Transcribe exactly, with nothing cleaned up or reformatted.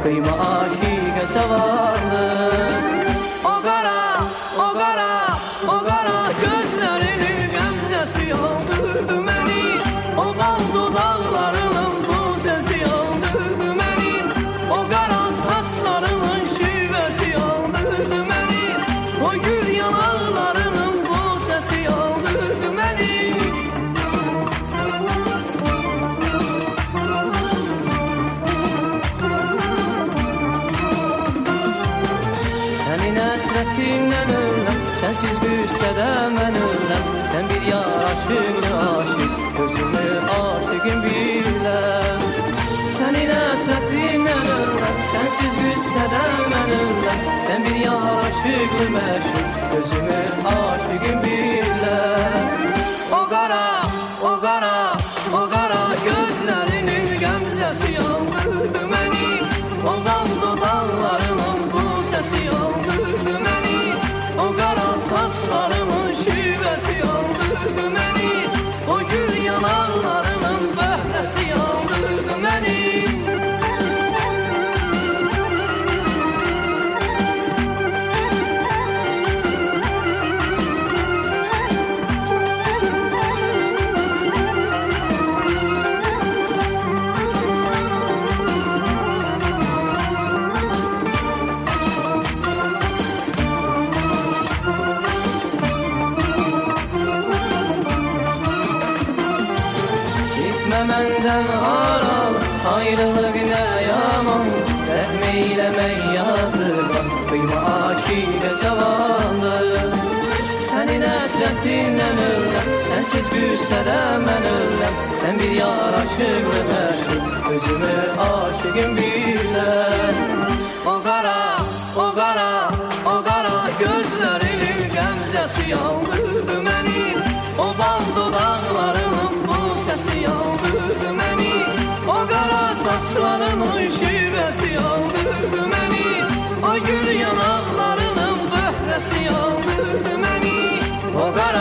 kıyma aşık cavandı. O qara, o qara, o qara gözlərinin qəmzəsi aldı məni. O bal dodaqlarının bu səsi aldı məni. O qara saçlarının şivəsi aldı məni. O gül yanaqlarının bu səsi aldı məni. Sənin əsrətindən öləm, sənsiz büsədə mən öləm. Sən bir yar aşıqlı aşıq, gözümü aşıqın birlər. Sənin əsrətindən öləm, sənsiz büsədə mən öləm. Sən bir yar aşıqlı məşıq, gözümü aşıqın birlər. O qara, o qara, o qara gözlərinin qəmzəsi aldı məni. O bal dodaqlarının bu səsi aldı məni. O qara saçlarının şivəsi aldı məni. O gül yanaqlarının bəhrəsi aldı məni. Gitme məndən aram, ayrılıq nə yaman. Rəhm eyləmək yazıqam, kıyma aşiq cavandır. Sənin əsrətindən öləm, sənsiz büsədə mən öləm. Sən bir yar aşıqlı məşıq, gözümü aşıqın birlər. O qara, o qara, o qara gözlərinin qəmzəsi aldı məni. O bal dodaqlarının bu səsi aldı məni. O qara saçlarının şivəsi aldı məni. O gül yanaqlarının bəhrəsi aldı məni. O qara